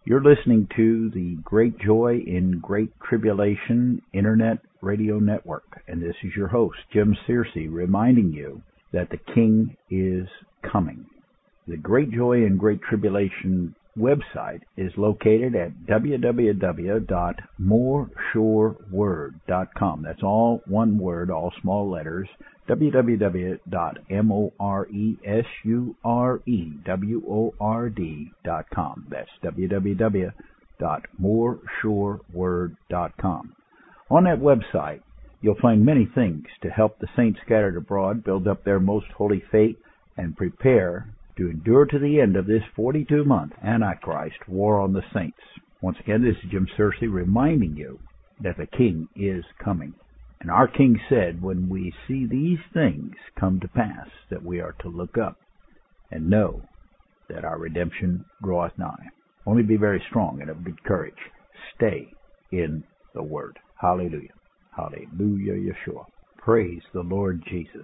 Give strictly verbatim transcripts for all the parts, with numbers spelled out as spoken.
You're listening to the Great Joy in Great Tribulation Internet Radio Network, and this is your host, Jim Searcy, reminding you that the King is coming. The Great Joy in Great Tribulation website is located at w w w dot more sure word dot com. That's all one word, all small letters, w w w dot more sure word dot com. That's w w w dot more sure word dot com. On that website, you'll find many things to help the saints scattered abroad build up their most holy faith and prepare to endure to the end of this forty-two month Antichrist war on the saints. Once again, this is Jim Searcy reminding you that the King is coming. And our King said, when we see these things come to pass, that we are to look up and know that our redemption draweth nigh. Only be very strong and of good courage. Stay in the Word. Hallelujah. Hallelujah, Yeshua. Praise the Lord Jesus.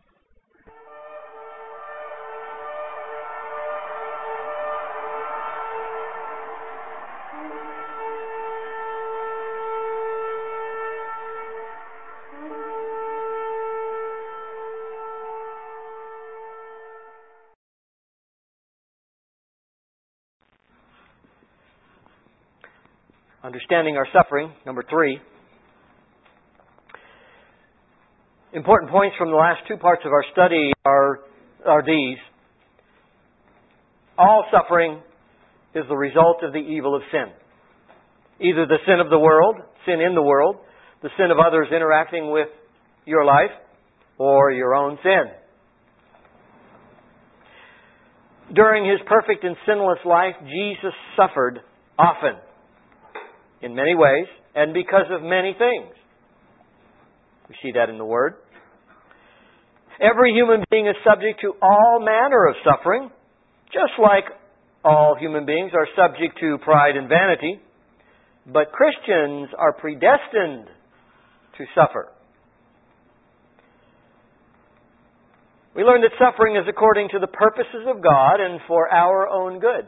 Understanding our suffering, number three. Important points from the last two parts of our study are, are these. All suffering is the result of the evil of sin. Either the sin of the world, sin in the world, the sin of others interacting with your life, or your own sin. During His perfect and sinless life, Jesus suffered often, in many ways, and because of many things. We see that in the Word. Every human being is subject to all manner of suffering, just like all human beings are subject to pride and vanity. But Christians are predestined to suffer. We learn that suffering is according to the purposes of God and for our own good.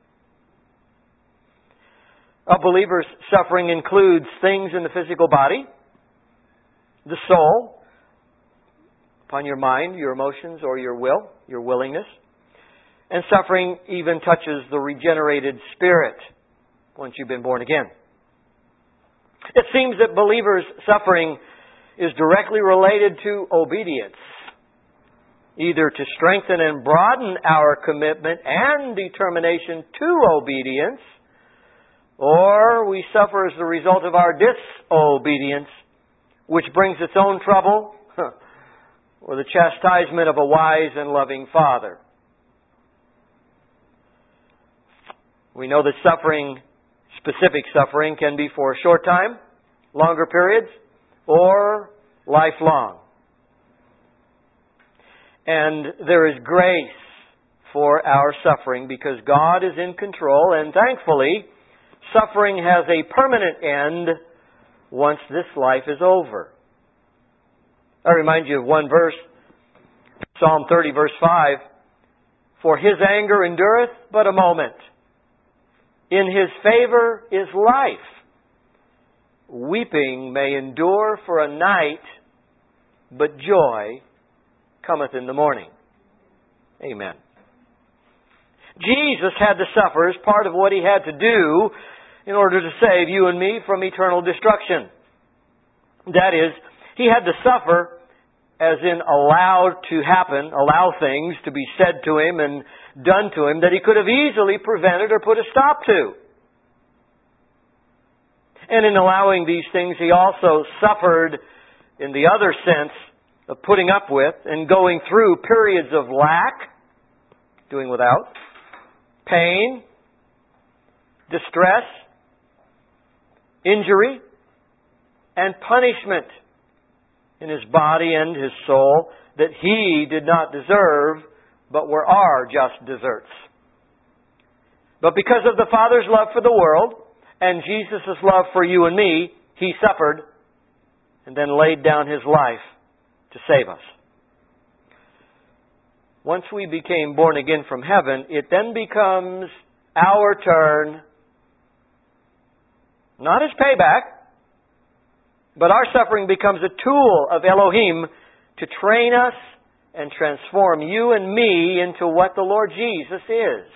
A believer's suffering includes things in the physical body, the soul, upon your mind, your emotions, or your will, your willingness. And suffering even touches the regenerated spirit once you've been born again. It seems that believers' suffering is directly related to obedience, either to strengthen and broaden our commitment and determination to obedience, or we suffer as the result of our disobedience, which brings its own trouble, or the chastisement of a wise and loving Father. We know that suffering, specific suffering, can be for a short time, longer periods, or lifelong. And there is grace for our suffering because God is in control, and thankfully, suffering has a permanent end once this life is over. I remind you of one verse, Psalm thirty, verse five. For His anger endureth but a moment. In His favor is life. Weeping may endure for a night, but joy cometh in the morning. Amen. Jesus had to suffer as part of what He had to do in order to save you and me from eternal destruction. That is, He had to suffer as in allowed to happen, allow things to be said to Him and done to Him that He could have easily prevented or put a stop to. And in allowing these things, He also suffered in the other sense of putting up with and going through periods of lack, doing without, pain, distress, injury, and punishment in His body and His soul that He did not deserve, but were our just deserts. But because of the Father's love for the world and Jesus' love for you and me, He suffered and then laid down His life to save us. Once we became born again from heaven, it then becomes our turn not as payback, but our suffering becomes a tool of Elohim to train us and transform you and me into what the Lord Jesus is.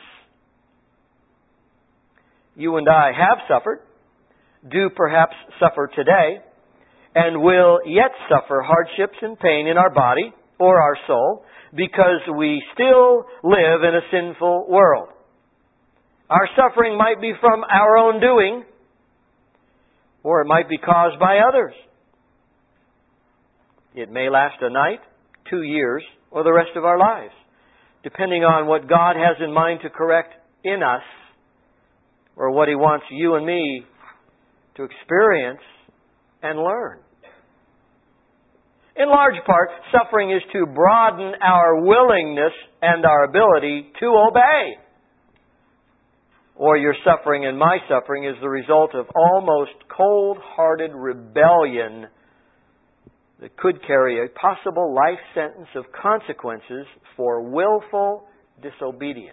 You and I have suffered, do perhaps suffer today, and will yet suffer hardships and pain in our body or our soul because we still live in a sinful world. Our suffering might be from our own doing, or it might be caused by others. It may last a night, two years, or the rest of our lives, depending on what God has in mind to correct in us, or what He wants you and me to experience and learn. In large part, suffering is to broaden our willingness and our ability to obey. Or your suffering and my suffering is the result of almost cold-hearted rebellion that could carry a possible life sentence of consequences for willful disobedience.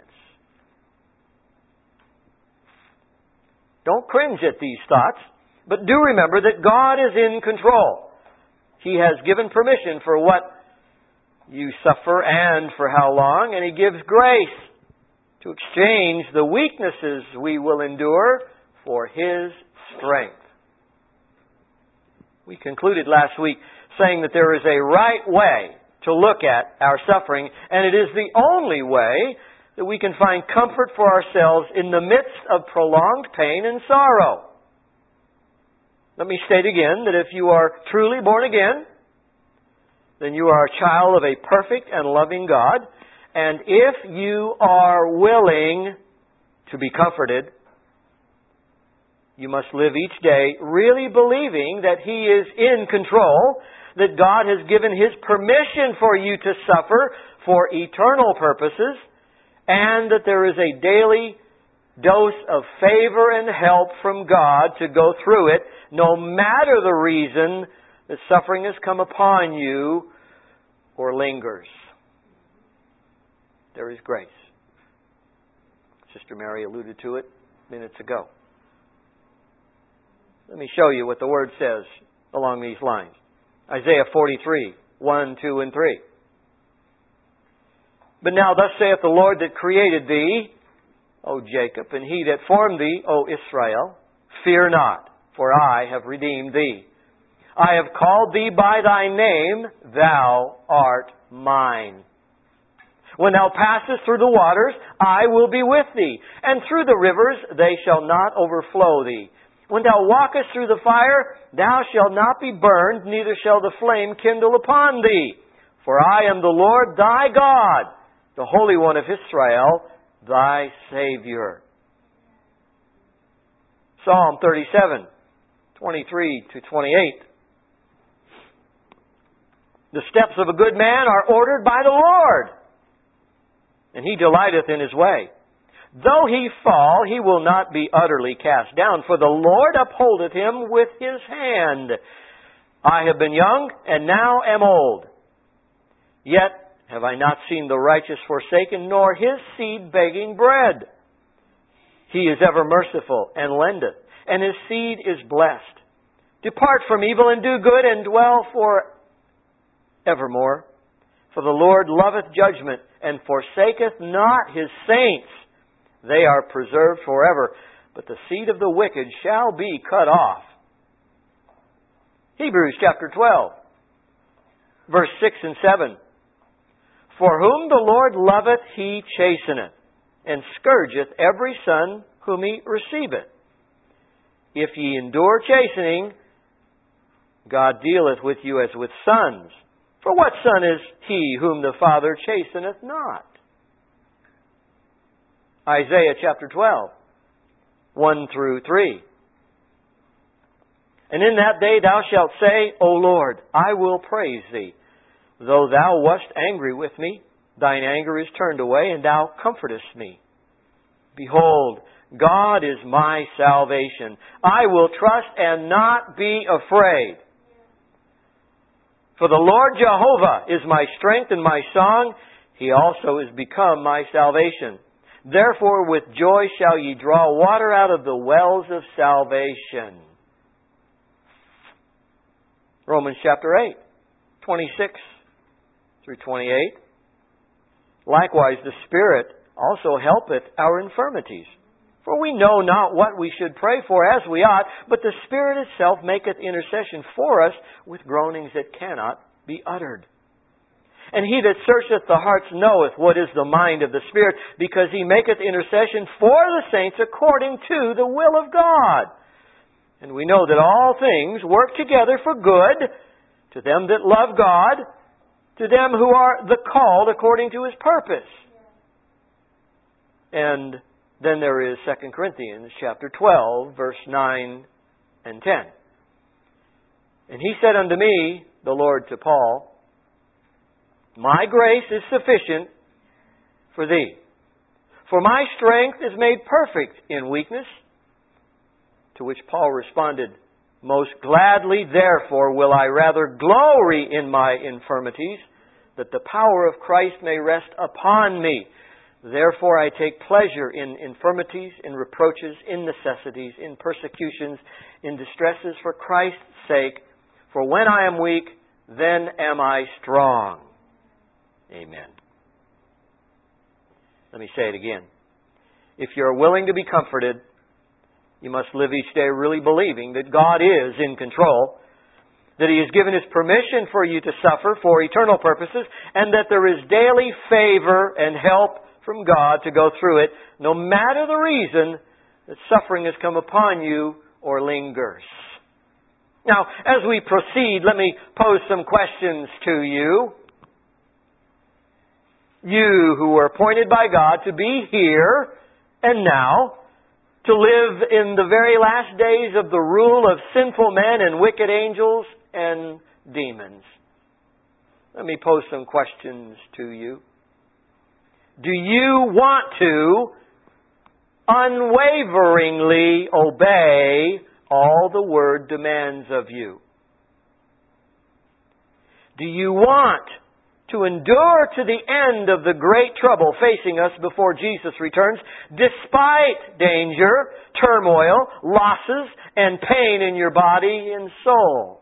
Don't cringe at these thoughts, but do remember that God is in control. He has given permission for what you suffer and for how long, and He gives grace to exchange the weaknesses we will endure for His strength. We concluded last week saying that there is a right way to look at our suffering, and it is the only way that we can find comfort for ourselves in the midst of prolonged pain and sorrow. Let me state again that if you are truly born again, then you are a child of a perfect and loving God. And if you are willing to be comforted, you must live each day really believing that He is in control, that God has given His permission for you to suffer for eternal purposes, and that there is a daily dose of favor and help from God to go through it, no matter the reason that suffering has come upon you or lingers. There is grace. Sister Mary alluded to it minutes ago. Let me show you what the Word says along these lines. Isaiah forty-three, one, two, and three. But now thus saith the Lord that created thee, O Jacob, and He that formed thee, O Israel, fear not, for I have redeemed thee. I have called thee by thy name, thou art mine. When thou passest through the waters, I will be with thee, and through the rivers they shall not overflow thee. When thou walkest through the fire, thou shalt not be burned, neither shall the flame kindle upon thee. For I am the Lord thy God, the Holy One of Israel, thy Savior. Psalm thirty-seven, twenty-three to twenty-eight. The steps of a good man are ordered by the Lord, and He delighteth in his way. Though he fall, he will not be utterly cast down, for the Lord upholdeth him with His hand. I have been young, and now am old. Yet have I not seen the righteous forsaken, nor his seed begging bread. He is ever merciful, and lendeth, and his seed is blessed. Depart from evil, and do good, and dwell for evermore. For the Lord loveth judgment, and forsaketh not His saints. They are preserved forever, but the seed of the wicked shall be cut off. Hebrews chapter twelve, verse six and seven. For whom the Lord loveth, He chasteneth, and scourgeth every son whom He receiveth. If ye endure chastening, God dealeth with you as with sons. For what son is he whom the Father chasteneth not? Isaiah chapter twelve, one through three. And in that day thou shalt say, O Lord, I will praise Thee. Though Thou wast angry with me, Thine anger is turned away, and Thou comfortest me. Behold, God is my salvation. I will trust and not be afraid. For the Lord Jehovah is my strength and my song. He also is become my salvation. Therefore with joy shall ye draw water out of the wells of salvation. Romans chapter eight, twenty-six through twenty-eight. Likewise the Spirit also helpeth our infirmities. For we know not what we should pray for as we ought, but the Spirit itself maketh intercession for us with groanings that cannot be uttered. And he that searcheth the hearts knoweth what is the mind of the Spirit, because he maketh intercession for the saints according to the will of God. And we know that all things work together for good to them that love God, to them who are the called according to His purpose. And then there is Second Corinthians chapter twelve, verse nine and ten. And he said unto me, the Lord to Paul, My grace is sufficient for thee, for my strength is made perfect in weakness. To which Paul responded, Most gladly, therefore, will I rather glory in my infirmities, that the power of Christ may rest upon me. Therefore I take pleasure in infirmities, in reproaches, in necessities, in persecutions, in distresses for Christ's sake. For when I am weak, then am I strong. Amen. Let me say it again. If you're willing to be comforted, you must live each day really believing that God is in control, that He has given His permission for you to suffer for eternal purposes, and that there is daily favor and help from God to go through it, no matter the reason that suffering has come upon you or lingers. Now, as we proceed, let me pose some questions to you. You who were appointed by God to be here and now, to live in the very last days of the rule of sinful men and wicked angels and demons. Let me pose some questions to you. Do you want to unwaveringly obey all the Word demands of you? Do you want to endure to the end of the great trouble facing us before Jesus returns, despite danger, turmoil, losses, and pain in your body and soul?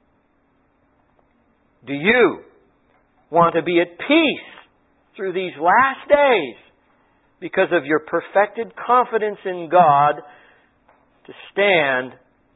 Do you want to be at peace through these last days because of your perfected confidence in God to stand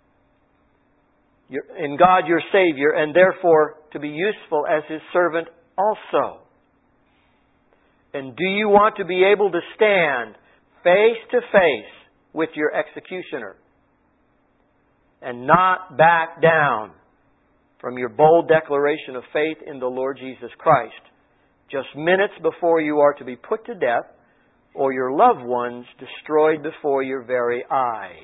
in God your Savior, and therefore to be useful as His servant also? And do you want to be able to stand face to face with your executioner and not back down from your bold declaration of faith in the Lord Jesus Christ just minutes before you are to be put to death or your loved ones destroyed before your very eyes?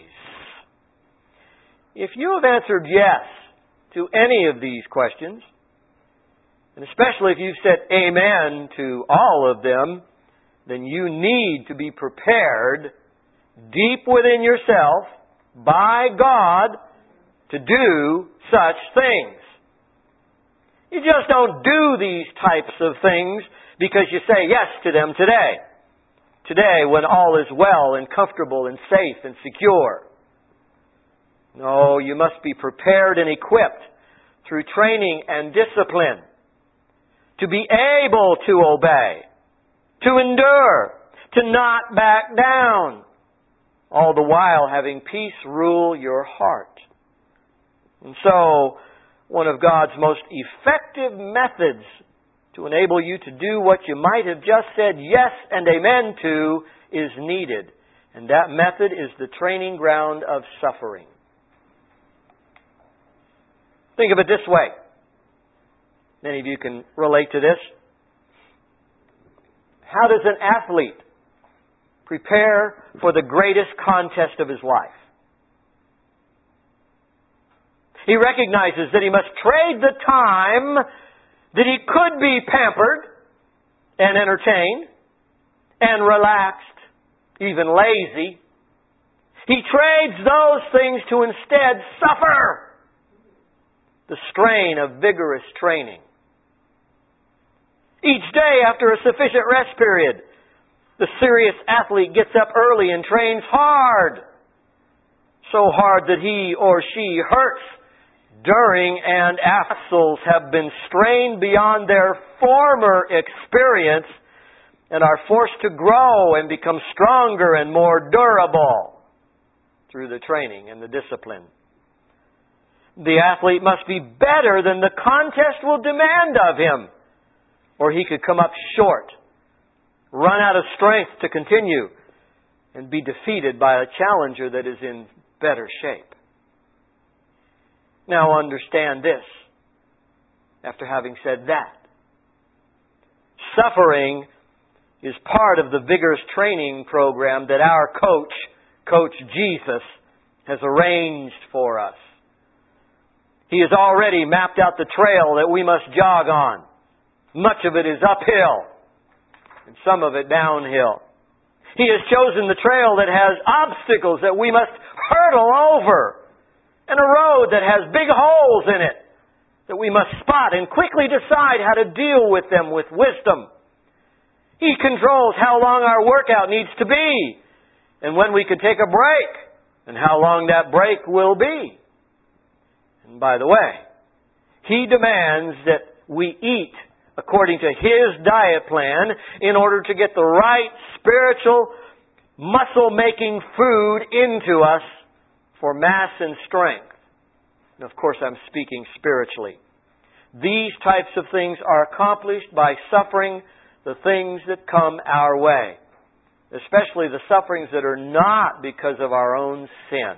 If you have answered yes to any of these questions, and especially if you've said amen to all of them, then you need to be prepared deep within yourself by God to do such things. You just don't do these types of things because you say yes to them today. Today, when all is well and comfortable and safe and secure. No, you must be prepared and equipped through training and discipline to be able to obey, to endure, to not back down, all the while having peace rule your heart. And so, one of God's most effective methods to enable you to do what you might have just said yes and amen to is needed. And that method is the training ground of suffering. Think of it this way. Many of you can relate to this. How does an athlete prepare for the greatest contest of his life? He recognizes that he must trade the time that he could be pampered and entertained and relaxed, even lazy. He trades those things to instead suffer the strain of vigorous training. Each day after a sufficient rest period, The serious athlete gets up early and trains hard. So hard that he or she hurts during and after. Muscles have been strained beyond their former experience and are forced to grow and become stronger and more durable through the training and the discipline. The athlete must be better than the contest will demand of him, or he could come up short, run out of strength to continue, and be defeated by a challenger that is in better shape. Now understand this, after having said that. Suffering is part of the vigorous training program that our coach, Coach Jesus, has arranged for us. He has already mapped out the trail that we must jog on. Much of it is uphill, and some of it downhill. He has chosen the trail that has obstacles that we must hurdle over, and a road that has big holes in it that we must spot and quickly decide how to deal with them with wisdom. He controls how long our workout needs to be, and when we can take a break, and how long that break will be. And by the way, He demands that we eat according to His diet plan in order to get the right spiritual, muscle-making food into us for mass and strength. And of course, I'm speaking spiritually. These types of things are accomplished by suffering the things that come our way, especially the sufferings that are not because of our own sin.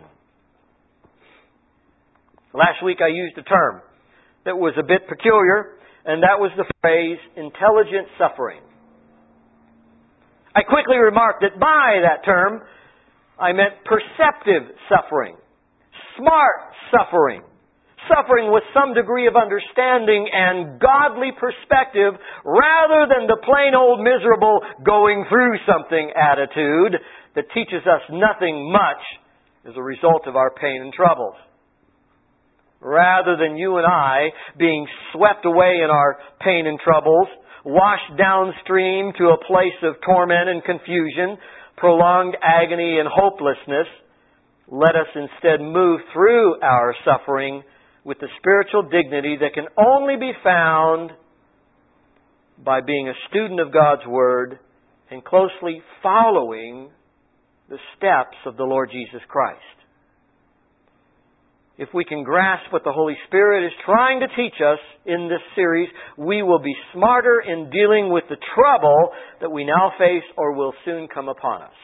Last week I used a term that was a bit peculiar, and that was the phrase intelligent suffering. I quickly remarked that by that term I meant perceptive suffering, smart suffering, suffering with some degree of understanding and godly perspective rather than the plain old miserable going through something attitude that teaches us nothing much as a result of our pain and troubles. Rather than you and I being swept away in our pain and troubles, washed downstream to a place of torment and confusion, prolonged agony and hopelessness, let us instead move through our suffering with the spiritual dignity that can only be found by being a student of God's Word and closely following the steps of the Lord Jesus Christ. If we can grasp what the Holy Spirit is trying to teach us in this series, we will be smarter in dealing with the trouble that we now face or will soon come upon us.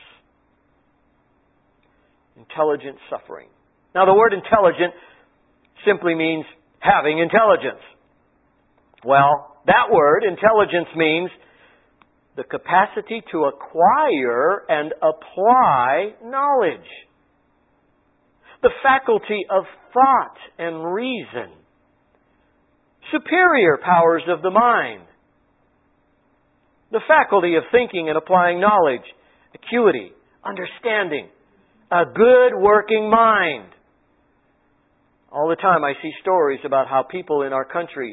Intelligent suffering. Now, the word intelligent simply means having intelligence. Well, that word, intelligence, means the capacity to acquire and apply knowledge. The faculty of thought and reason. Superior powers of the mind. The faculty of thinking and applying knowledge. Acuity, understanding, a good working mind. All the time I see stories about how people in our country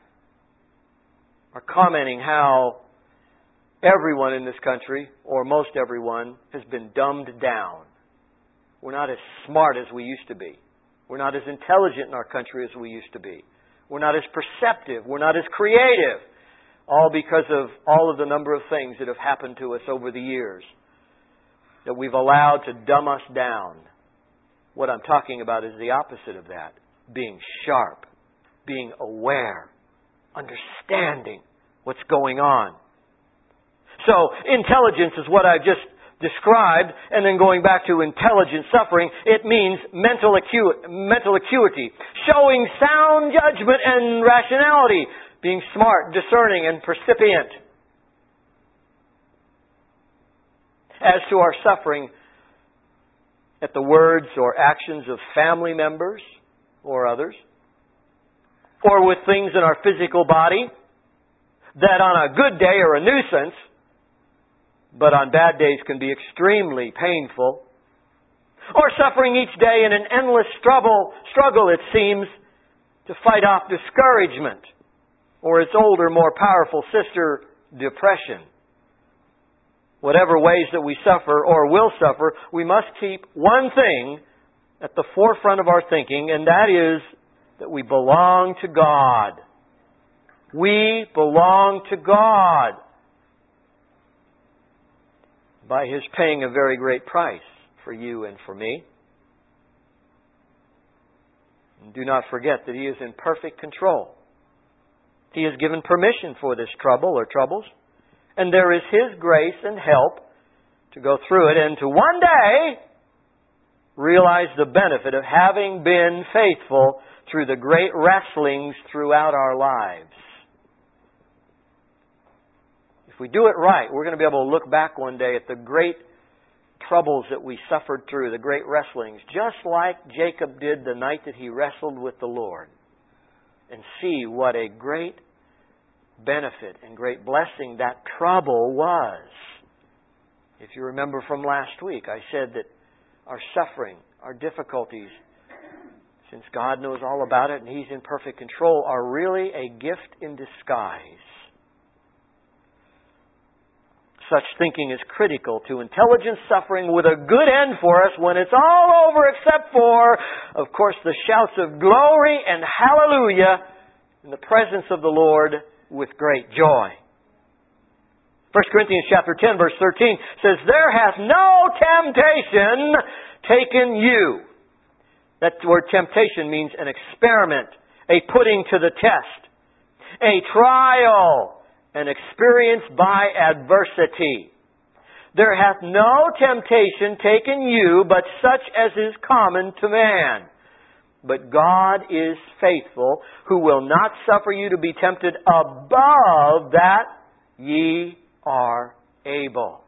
are commenting how everyone in this country, or most everyone, has been dumbed down. We're not as smart as we used to be. We're not as intelligent in our country as we used to be. We're not as perceptive. We're not as creative. All because of all of the number of things that have happened to us over the years that we've allowed to dumb us down. What I'm talking about is the opposite of that. Being sharp, being aware, understanding what's going on. So, intelligence is what I've just described, and then going back to intelligent suffering, it means mental acuity, mental acuity, showing sound judgment and rationality, being smart, discerning, and percipient. As to our suffering at the words or actions of family members or others, or with things in our physical body that on a good day are a nuisance, but on bad days can be extremely painful, or suffering each day in an endless struggle, struggle it seems, to fight off discouragement, or its older, more powerful sister, depression. whatever ways that we suffer or will suffer, we must keep one thing at the forefront of our thinking, and that is that we belong to God. We belong to God by His paying a very great price for you and for me. And do not forget that He is in perfect control. He has given permission for this trouble or troubles, and there is His grace and help to go through it and to one day realize the benefit of having been faithful through the great wrestlings throughout our lives. If we do it right, we're going to be able to look back one day at the great troubles that we suffered through, the great wrestlings, just like Jacob did the night that he wrestled with the Lord, and see what a great benefit and great blessing that trouble was. If you remember from last week, I said that our suffering, our difficulties, since God knows all about it and He's in perfect control, are really a gift in disguise. Such thinking is critical to intelligent suffering with a good end for us when it's all over, except for, of course, the shouts of glory and hallelujah in the presence of the Lord with great joy. First Corinthians chapter ten, verse thirteen says, "There hath no temptation taken you." That word temptation means an experiment, a putting to the test, a trial, an experience by adversity. "There hath no temptation taken you, but such as is common to man. But God is faithful, who will not suffer you to be tempted above that ye are able,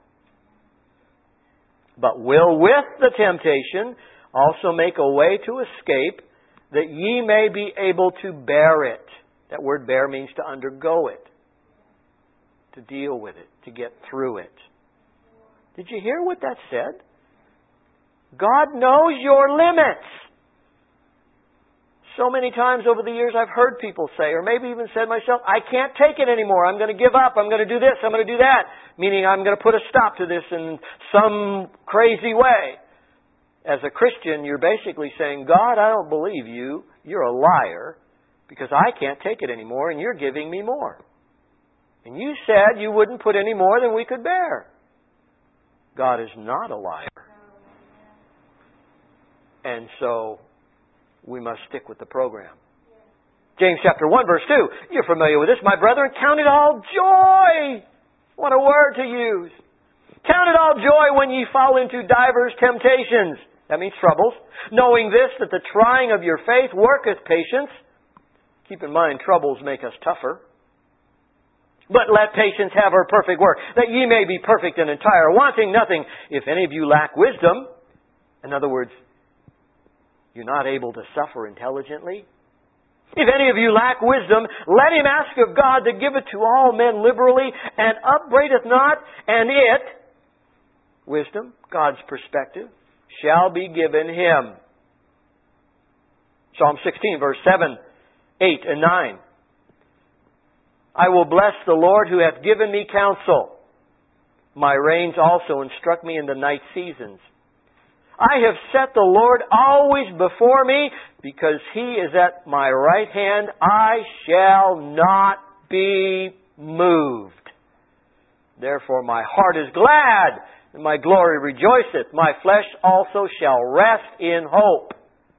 but will with the temptation also make a way to escape, that ye may be able to bear it." That word bear means to undergo it, to deal with it, to get through it. Did you hear what that said? God knows your limits. So many times over the years I've heard people say, or maybe even said myself, I can't take it anymore. I'm going to give up. I'm going to do this. I'm going to do that. Meaning I'm going to put a stop to this in some crazy way. As a Christian, you're basically saying, God, I don't believe you. You're a liar because I can't take it anymore and you're giving me more. And you said you wouldn't put any more than we could bear. God is not a liar. And so we must stick with the program. James chapter one, verse two. You're familiar with this. "My brethren, count it all joy." What a word to use. "Count it all joy when ye fall into divers temptations." That means troubles. "Knowing this, that the trying of your faith worketh patience." Keep in mind, troubles make us tougher. "But let patience have her perfect work, that ye may be perfect and entire, wanting nothing. If any of you lack wisdom," in other words, you're not able to suffer intelligently, "if any of you lack wisdom, let him ask of God, that giveth to all men liberally, and upbraideth not, and it," wisdom, God's perspective, "shall be given him." Psalm sixteen, verse seven, eight, and nine. "I will bless the Lord who hath given me counsel. My reins also instruct me in the night seasons. I have set the Lord always before me, because He is at my right hand. I shall not be moved. Therefore my heart is glad, and my glory rejoiceth. My flesh also shall rest in hope."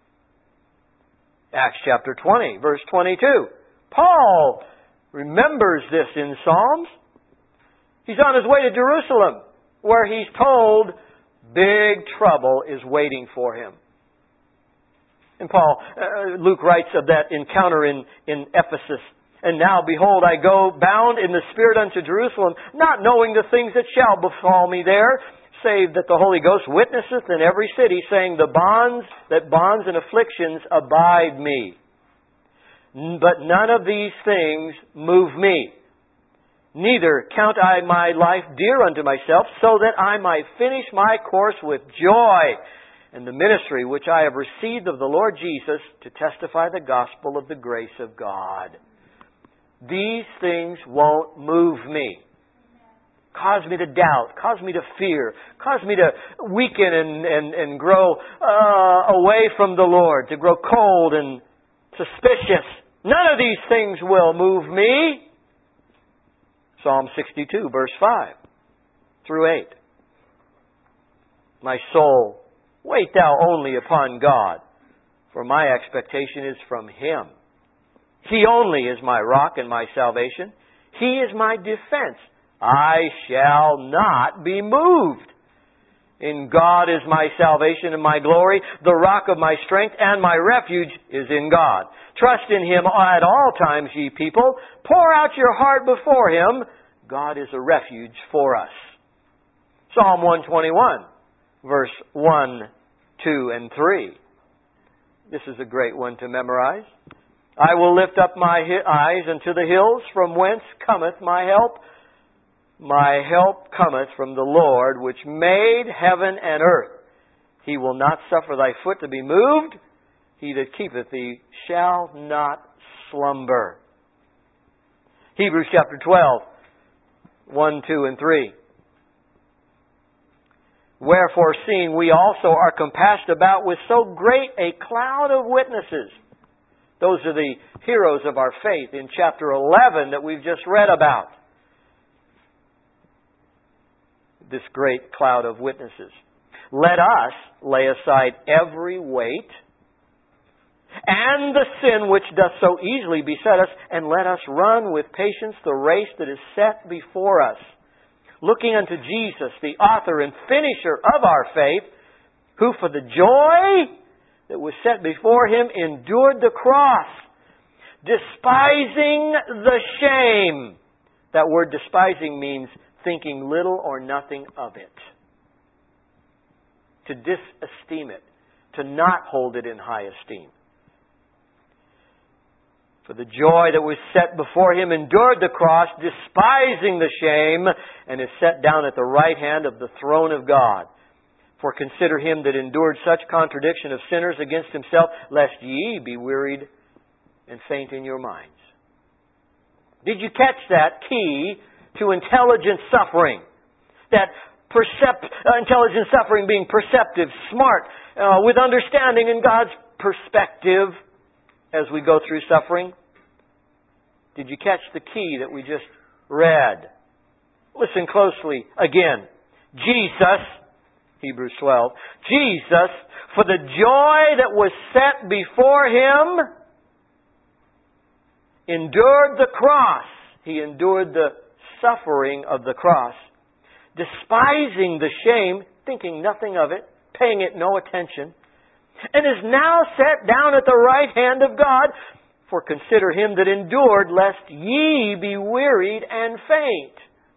Acts chapter twenty, verse twenty-two. Paul remembers this in Psalms. He's on his way to Jerusalem, where he's told big trouble is waiting for him. And Paul, uh, Luke writes of that encounter in, in Ephesus. "And now, behold, I go bound in the Spirit unto Jerusalem, not knowing the things that shall befall me there, save that the Holy Ghost witnesseth in every city, saying, the bonds, that bonds and afflictions abide me. But none of these things move me. Neither count I my life dear unto myself, so that I might finish my course with joy, and the ministry which I have received of the Lord Jesus, to testify the gospel of the grace of God." These things won't move me. cause me to doubt, cause me to fear, cause me to weaken and, and, and grow uh, away from the Lord, to grow cold and suspicious. None of these things will move me. Psalm sixty-two, verse five through eight. My soul, wait thou only upon God, for my expectation is from Him. He only is my rock and my salvation. He is my defense. I shall not be moved. In God is my salvation and my glory. The rock of my strength and my refuge is in God. Trust in Him at all times, ye people. Pour out your heart before Him. God is a refuge for us. Psalm one twenty-one, verse one, two, and three. This is a great one to memorize. I will lift up my eyes unto the hills, from whence cometh my help. My help cometh from the Lord, which made heaven and earth. He will not suffer thy foot to be moved. He that keepeth thee shall not slumber. Hebrews chapter twelve, one, two, and three. Wherefore, seeing we also are compassed about with so great a cloud of witnesses. Those are the heroes of our faith in chapter eleven that we've just read about. This great cloud of witnesses. Let us lay aside every weight and the sin which doth so easily beset us, and let us run with patience the race that is set before us, looking unto Jesus, the author and finisher of our faith, who for the joy that was set before Him endured the cross, despising the shame. That word despising means thinking little or nothing of it. To disesteem it. To not hold it in high esteem. For the joy that was set before Him endured the cross, despising the shame, and is set down at the right hand of the throne of God. For consider Him that endured such contradiction of sinners against Himself, lest ye be wearied and faint in your minds. Did you catch that key to intelligent suffering? That percept, uh, intelligent suffering being perceptive, smart, uh, with understanding in God's perspective as we go through suffering. Did you catch the key that we just read? Listen closely again. Jesus, Hebrews twelve, Jesus, for the joy that was set before Him, endured the cross. He endured the suffering of the cross, despising the shame, thinking nothing of it, paying it no attention, and is now set down at the right hand of God. For consider Him that endured, lest ye be wearied and faint.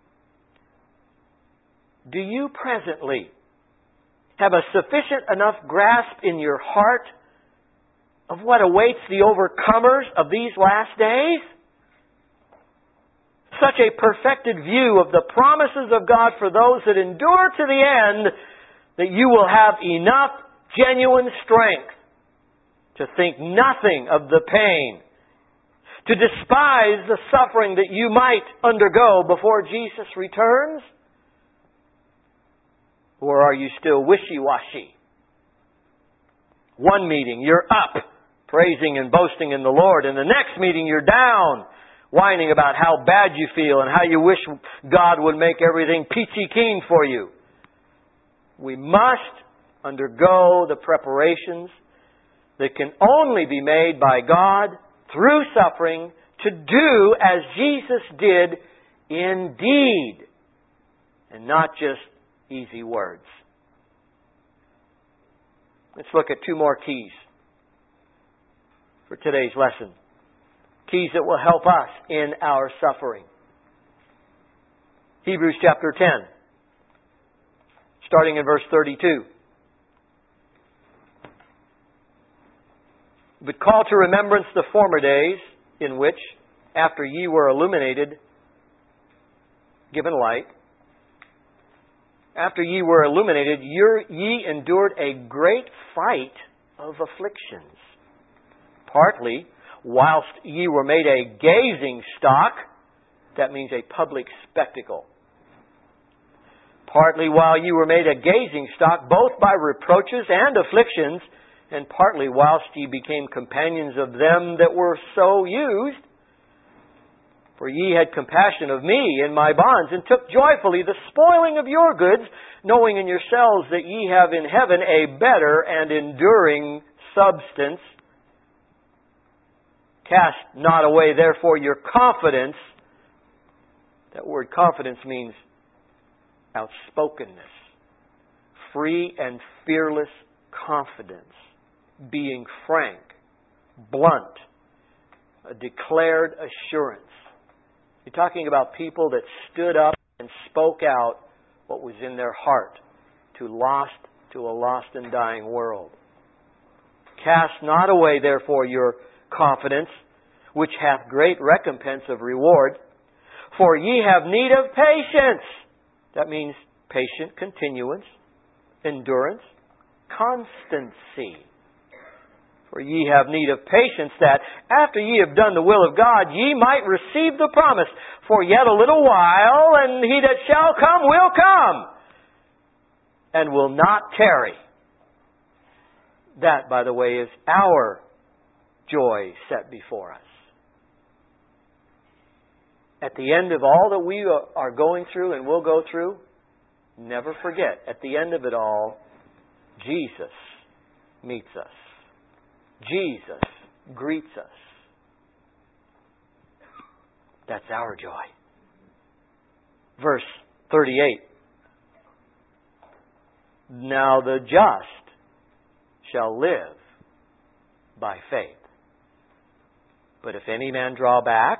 Do you presently have a sufficient enough grasp in your heart of what awaits the overcomers of these last days? Such a perfected view of the promises of God for those that endure to the end, that you will have enough genuine strength to think nothing of the pain, to despise the suffering that you might undergo before Jesus returns? Or are you still wishy-washy? One meeting, you're up, praising and boasting in the Lord, and the next meeting you're down, whining about how bad you feel and how you wish God would make everything peachy keen for you. We must undergo the preparations that can only be made by God through suffering to do as Jesus did indeed, and not just easy words. Let's look at two more keys for today's lesson. Keys that will help us in our suffering. Hebrews chapter ten, starting in verse thirty-two. But call to remembrance the former days, in which, after ye were illuminated, given light, after ye were illuminated, ye endured a great fight of afflictions. Partly, whilst ye were made a gazing stock, that means a public spectacle. partly while you were made a gazing stock, both by reproaches and afflictions, and partly whilst ye became companions of them that were so used. For ye had compassion of me in my bonds, and took joyfully the spoiling of your goods, knowing in yourselves that ye have in heaven a better and enduring substance. Cast not away, therefore, your confidence. That word confidence means outspokenness. Free and fearless confidence. Being frank, blunt, a declared assurance. You're talking about people that stood up and spoke out what was in their heart to lost to a lost and dying world. Cast not away, therefore, your confidence, which hath great recompense of reward. For ye have need of patience. That means patient continuance, endurance, constancy. For ye have need of patience, that after ye have done the will of God, ye might receive the promise. For yet a little while, and he that shall come will come, and will not tarry. That, by the way, is our joy set before us. At the end of all that we are going through and will go through, never forget, at the end of it all, Jesus meets us. Jesus greets us. That's our joy. Verse thirty-eight. Now the just shall live by faith. But if any man draw back,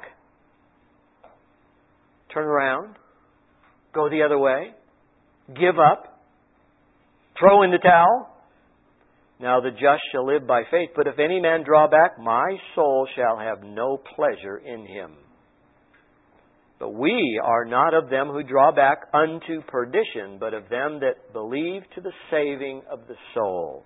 turn around, go the other way, give up, throw in the towel, now the just shall live by faith. But if any man draw back, my soul shall have no pleasure in him. But we are not of them who draw back unto perdition, but of them that believe to the saving of the soul.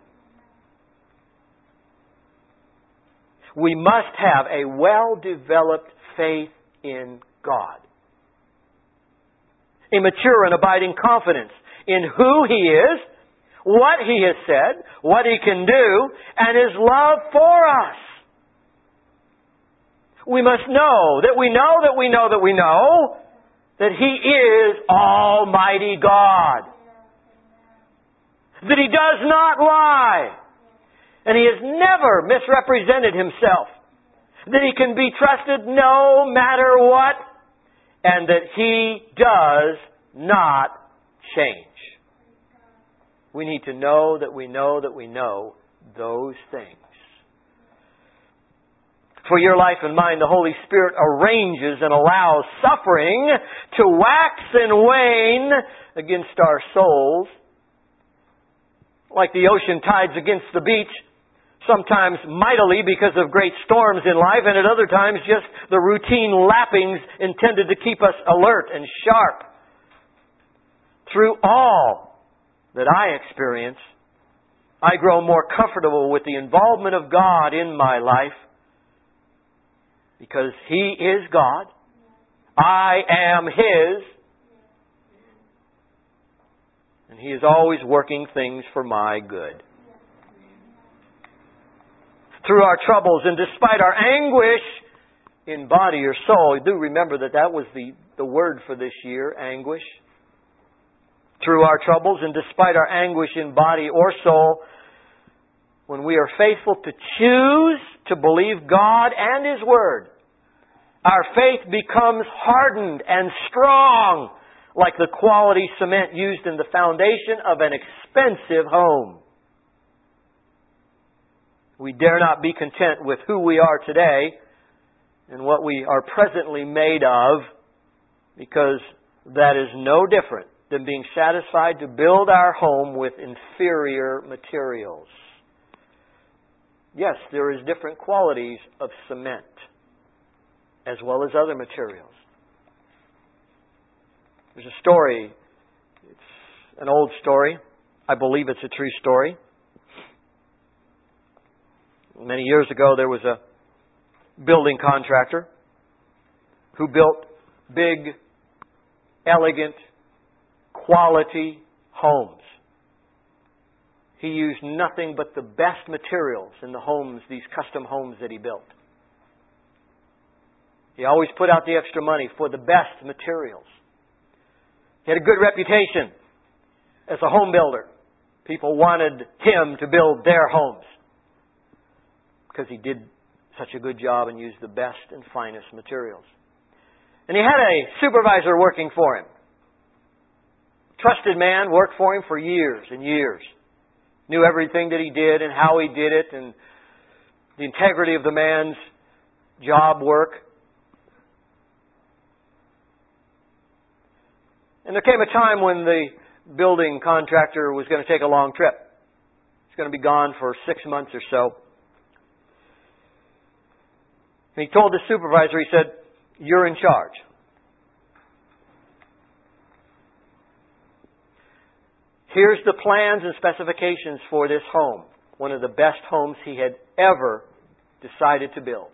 We must have a well-developed faith in God. A mature and abiding confidence in who He is, what He has said, what He can do, and His love for us. We must know that we know that we know that we know that He is Almighty God. That He does not lie. And He has never misrepresented Himself. That He can be trusted no matter what. And that He does not change. We need to know that we know that we know those things. For your life and mine, the Holy Spirit arranges and allows suffering to wax and wane against our souls. Like the ocean tides against the beach, sometimes mightily because of great storms in life, and at other times just the routine lappings intended to keep us alert and sharp. Through all that I experience, I grow more comfortable with the involvement of God in my life because He is God. I am His. And He is always working things for my good. Through our troubles and despite our anguish in body or soul. Do remember that that was the, the word for this year, anguish. Through our troubles and despite our anguish in body or soul, when we are faithful to choose to believe God and His Word, our faith becomes hardened and strong like the quality cement used in the foundation of an expensive home. We dare not be content with who we are today and what we are presently made of, because that is no different than being satisfied to build our home with inferior materials. Yes, there is different qualities of cement as well as other materials. There's a story. It's an old story. I believe it's a true story. Many years ago, there was a building contractor who built big, elegant, quality homes. He used nothing but the best materials in the homes, these custom homes that he built. He always put out the extra money for the best materials. He had a good reputation as a home builder. People wanted him to build their homes because he did such a good job and used the best and finest materials. And he had a supervisor working for him. Trusted man, worked for him for years and years. Knew everything that he did and how he did it and the integrity of the man's job work. And there came a time when the building contractor was going to take a long trip. He's going to be gone for six months or so. And he told the supervisor, he said, "You're in charge." Here's the plans and specifications for this home. One of the best homes he had ever decided to build.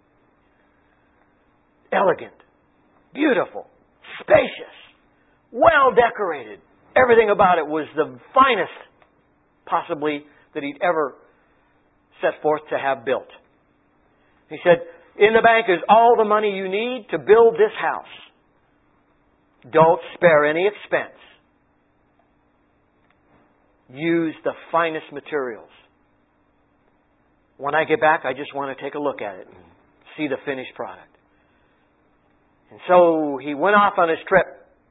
Elegant, beautiful, spacious, well decorated. Everything about it was the finest possibly that he'd ever set forth to have built. He said, "In the bank is all the money you need to build this house. Don't spare any expense. Use the finest materials. When I get back, I just want to take a look at it and see the finished product." And so he went off on his trip.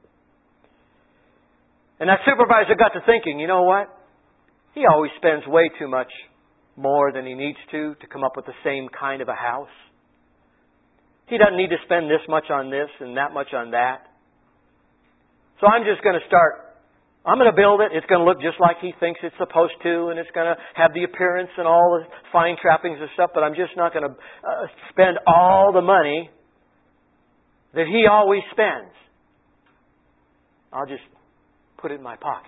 And that supervisor got to thinking, you know what? He always spends way too much more than he needs to to come up with the same kind of a house. He doesn't need to spend this much on this and that much on that. So I'm just going to start I'm going to build it. It's going to look just like he thinks it's supposed to, and it's going to have the appearance and all the fine trappings and stuff, but I'm just not going to uh, spend all the money that he always spends. I'll just put it in my pocket.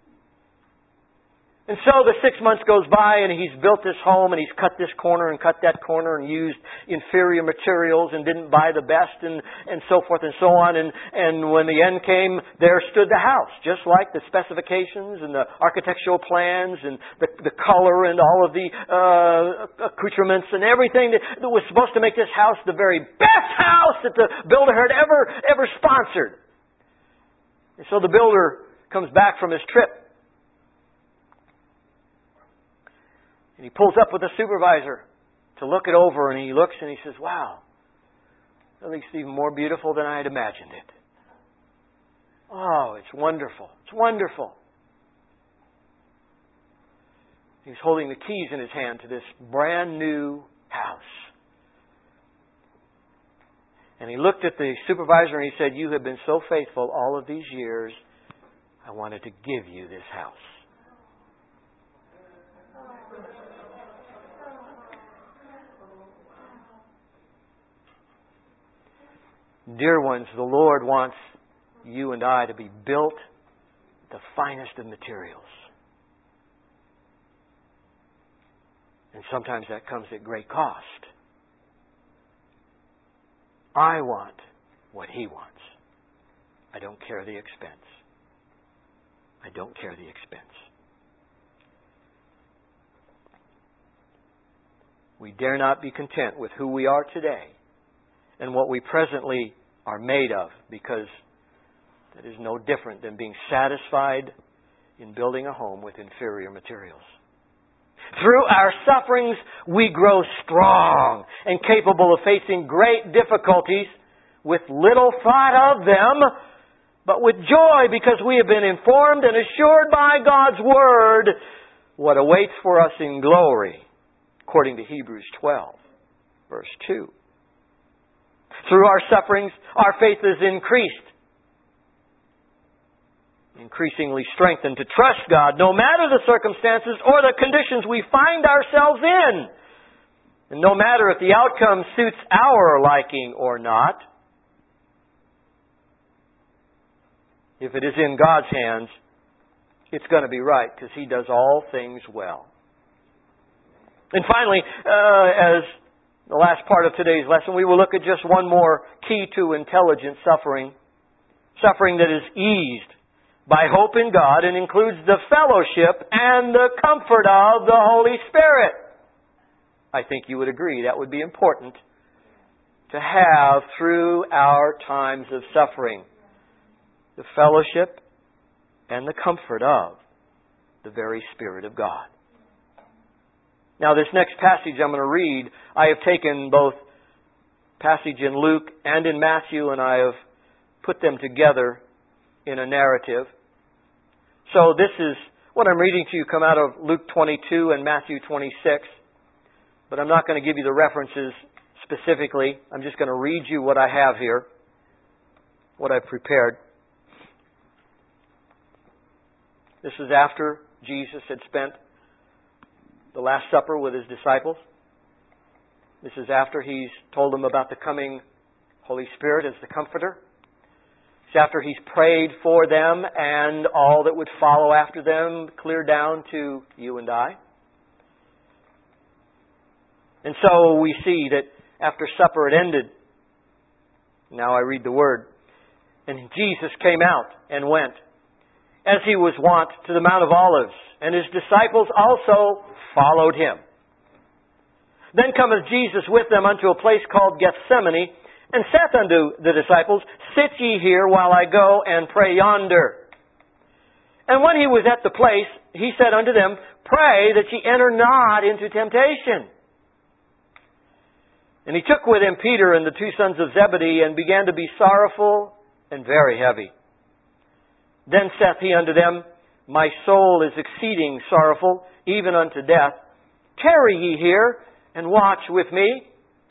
And so the six months goes by and he's built this home and he's cut this corner and cut that corner and used inferior materials and didn't buy the best and, and so forth and so on. And, and when the end came, there stood the house, just like the specifications and the architectural plans and the, the color and all of the uh, accoutrements and everything that, that was supposed to make this house the very best house that the builder had ever, ever sponsored. And so the builder comes back from his trip. And he pulls up with the supervisor to look it over, and he looks and he says, "Wow, that looks even more beautiful than I had imagined it. Oh, it's wonderful. It's wonderful." He's holding the keys in his hand to this brand new house. And he looked at the supervisor and he said, "You have been so faithful all of these years. I wanted to give you this house." Dear ones, the Lord wants you and I to be built the finest of materials. And sometimes that comes at great cost. I want what He wants. I don't care the expense. I don't care the expense. We dare not be content with who we are today and what we presently are made of, because that is no different than being satisfied in building a home with inferior materials. Through our sufferings, we grow strong and capable of facing great difficulties with little thought of them, but with joy, because we have been informed and assured by God's Word what awaits for us in glory, according to Hebrews twelve, verse two. Through our sufferings, our faith is increased, increasingly strengthened to trust God no matter the circumstances or the conditions we find ourselves in, and no matter if the outcome suits our liking or not. If it is in God's hands, it's going to be right, because He does all things well. And finally, uh, as the last part of today's lesson, we will look at just one more key to intelligent suffering. Suffering that is eased by hope in God and includes the fellowship and the comfort of the Holy Spirit. I think you would agree that would be important to have through our times of suffering. The fellowship and the comfort of the very Spirit of God. Now, this next passage I'm going to read, I have taken both passage in Luke and in Matthew, and I have put them together in a narrative. So this is what I'm reading to you come out of Luke twenty-two and Matthew twenty-six. But I'm not going to give you the references specifically. I'm just going to read you what I have here, what I've prepared. This is after Jesus had spent the Last Supper with His disciples. This is after He's told them about the coming Holy Spirit as the Comforter. It's after He's prayed for them and all that would follow after them, clear down to you and I. And so we see that after supper it ended. Now I read the Word. And Jesus came out and went, as He was wont, to the Mount of Olives, and His disciples also followed Him. Then cometh Jesus with them unto a place called Gethsemane, and saith unto the disciples, Sit ye here while I go and pray yonder. And when He was at the place, He said unto them, Pray that ye enter not into temptation. And He took with Him Peter and the two sons of Zebedee, and began to be sorrowful and very heavy. Then saith He unto them, My soul is exceeding sorrowful, even unto death. Tarry ye here, and watch with me.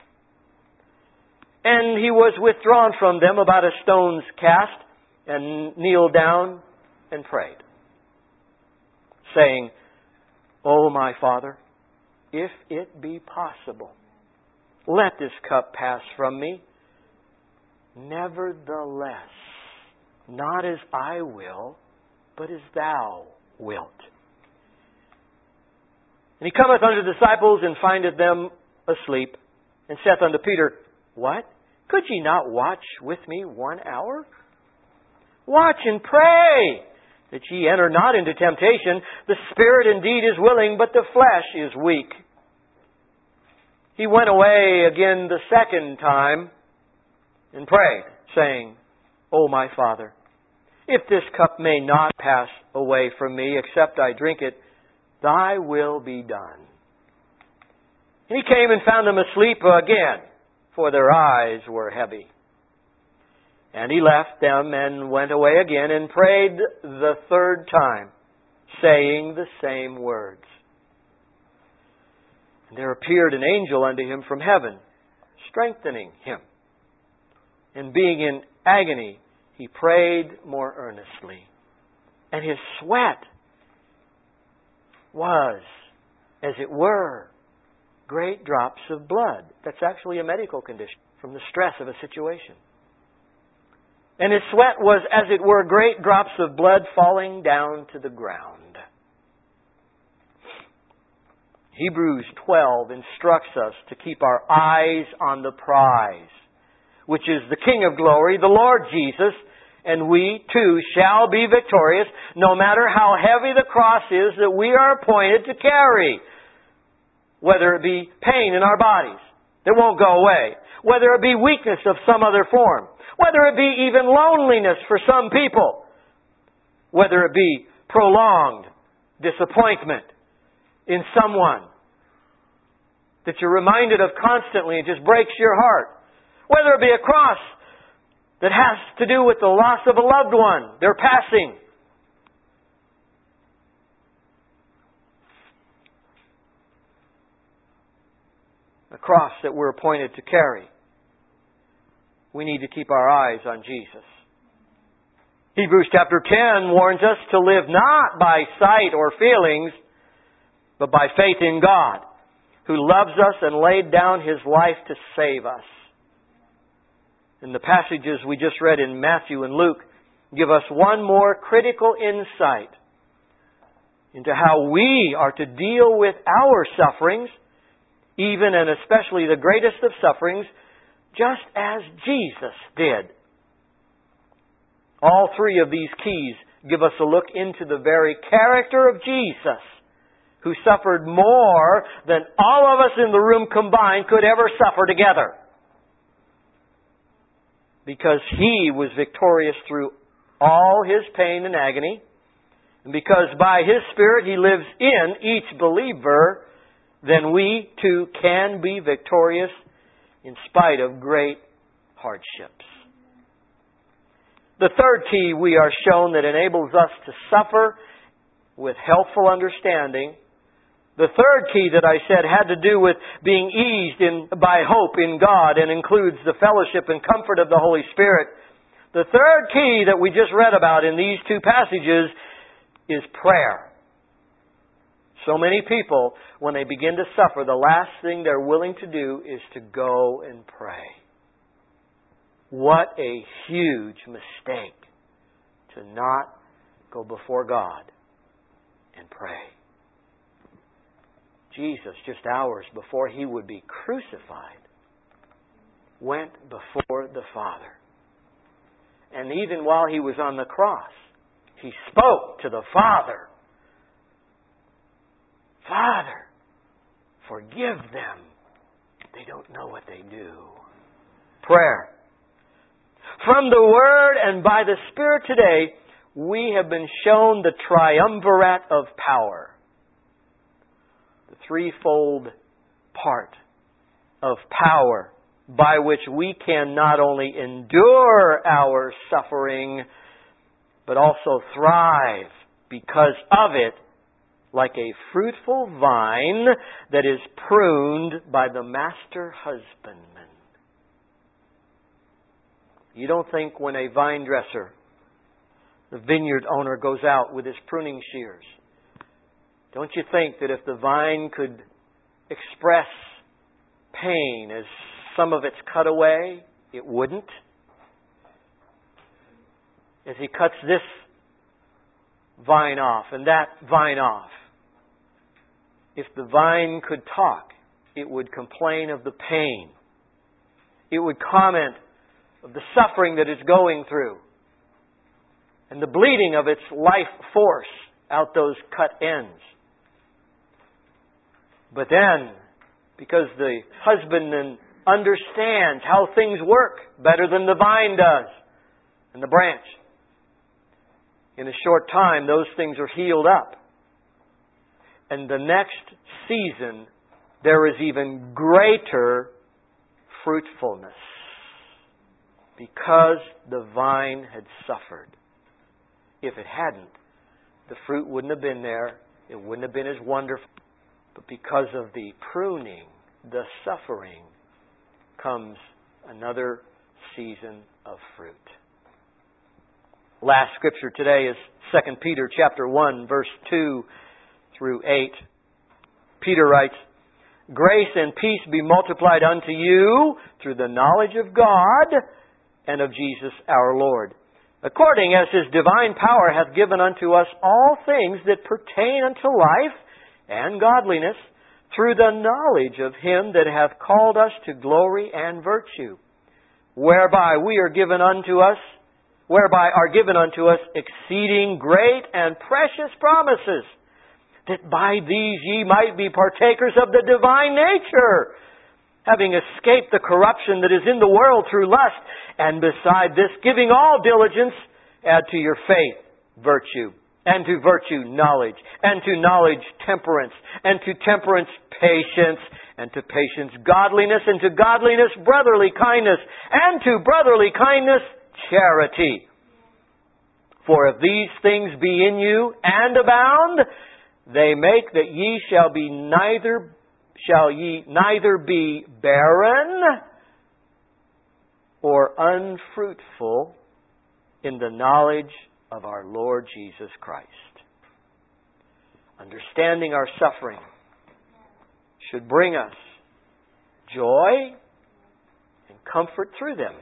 And He was withdrawn from them about a stone's cast, and kneeled down and prayed, saying, O my Father, if it be possible, let this cup pass from me. Nevertheless, not as I will, but as Thou wilt. And He cometh unto the disciples, and findeth them asleep, and saith unto Peter, What? Could ye not watch with me one hour? Watch and pray, that ye enter not into temptation. The spirit indeed is willing, but the flesh is weak. He went away again the second time, and prayed, saying, O my Father, if this cup may not pass away from me, except I drink it, Thy will be done. And He came and found them asleep again, for their eyes were heavy. And He left them and went away again and prayed the third time, saying the same words. And there appeared an angel unto him from heaven, strengthening him. And being in agony, he prayed more earnestly. And his sweat was, as it were, great drops of blood. That's actually a medical condition from the stress of a situation. And his sweat was, as it were, great drops of blood falling down to the ground. Hebrews twelve instructs us to keep our eyes on the prize, which is the King of glory, the Lord Jesus, and we too shall be victorious, no matter how heavy the cross is that we are appointed to carry. Whether it be pain in our bodies that won't go away, whether it be weakness of some other form, whether it be even loneliness for some people, whether it be prolonged disappointment in someone that you're reminded of constantly and just breaks your heart, whether it be a cross that has to do with the loss of a loved one, their passing. A cross that we're appointed to carry. We need to keep our eyes on Jesus. Hebrews chapter ten warns us to live not by sight or feelings, but by faith in God, who loves us and laid down His life to save us. And the passages we just read in Matthew and Luke give us one more critical insight into how we are to deal with our sufferings, even and especially the greatest of sufferings, just as Jesus did. All three of these keys give us a look into the very character of Jesus, who suffered more than all of us in the room combined could ever suffer together. Because He was victorious through all His pain and agony, and because by His Spirit He lives in each believer, then we too can be victorious in spite of great hardships. The third key we are shown that enables us to suffer with healthful understanding. The third key that I said had to do with being eased in, by hope in God and includes the fellowship and comfort of the Holy Spirit. The third key that we just read about in these two passages is prayer. So many people, when they begin to suffer, the last thing they're willing to do is to go and pray. What a huge mistake to not go before God and pray. Jesus, just hours before He would be crucified, went before the Father. And even while He was on the cross, He spoke to the Father. Father, forgive them. They don't know what they do. Prayer. From the Word and by the Spirit today, we have been shown the triumvirate of power. The threefold part of power by which we can not only endure our suffering, but also thrive because of it, like a fruitful vine that is pruned by the master husbandman. You don't think when a vine dresser, the vineyard owner, goes out with his pruning shears, don't you think that if the vine could express pain as some of it's cut away, it wouldn't? As he cuts this vine off and that vine off, if the vine could talk, it would complain of the pain. It would comment of the suffering that it's going through and the bleeding of its life force out those cut ends. But then, because the husbandman understands how things work better than the vine does and the branch, in a short time those things are healed up. And the next season, there is even greater fruitfulness because the vine had suffered. If it hadn't, the fruit wouldn't have been there. It wouldn't have been as wonderful. But because of the pruning, the suffering, comes another season of fruit. Last scripture today is Second Peter chapter one, verse two through eight. Peter writes, "Grace and peace be multiplied unto you through the knowledge of God and of Jesus our Lord, according as His divine power hath given unto us all things that pertain unto life and godliness, through the knowledge of Him that hath called us to glory and virtue, whereby we are given unto us, whereby are given unto us exceeding great and precious promises, that by these ye might be partakers of the divine nature, having escaped the corruption that is in the world through lust, and beside this, giving all diligence, add to your faith virtue, and to virtue knowledge, and to knowledge temperance, and to temperance patience, and to patience godliness, and to godliness brotherly kindness, and to brotherly kindness charity. For if these things be in you and abound, they make that ye shall be neither shall ye neither be barren or unfruitful in the knowledge of our Lord Jesus Christ." Understanding our suffering should bring us joy and comfort through them.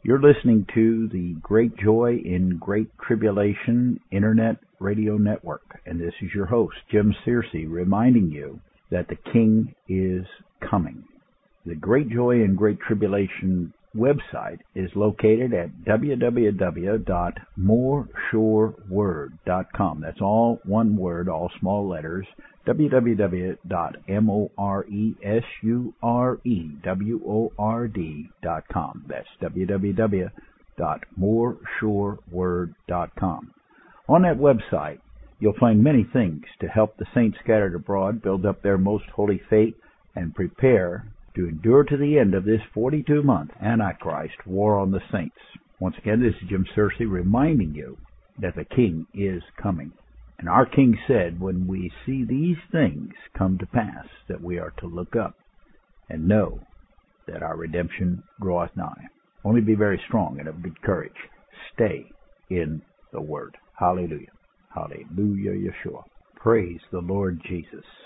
You're listening to the Great Joy in Great Tribulation Internet Radio Network, and this is your host, Jim Searcy, reminding you that the King is coming. The Great Joy in Great Tribulation website is located at w w w dot more sure word dot com. That's all one word, all small letters, w w w dot more sure word dot com. That's w w w dot more sure word dot com. On that website, you'll find many things to help the saints scattered abroad build up their most holy faith and prepare to endure to the end of this forty-two month Antichrist war on the saints. Once again, this is Jim Searcy reminding you that the King is coming. And our King said, when we see these things come to pass, that we are to look up and know that our redemption draweth nigh. Only be very strong and of good courage. Stay in the Word. Hallelujah. Hallelujah, Yeshua. Praise the Lord Jesus.